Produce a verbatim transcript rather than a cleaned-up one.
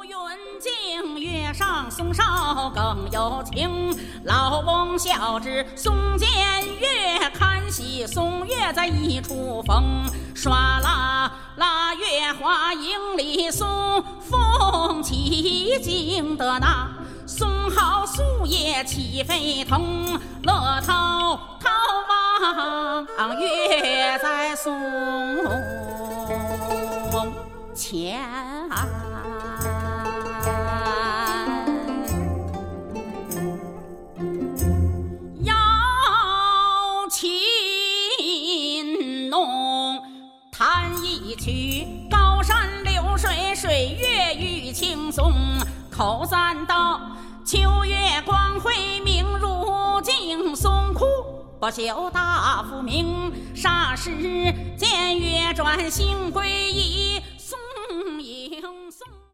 云镜，月上松梢更有情。老翁笑指松间月，看戏松月在一处逢。唰啦啦，月花影里松，风起惊得那松蒿树叶起飞腾。乐滔滔望月在松前。弹一曲高山流水，水月玉轻松。口赞道：秋月光辉明如镜，松枯不朽大福名。霎时见月转星归一，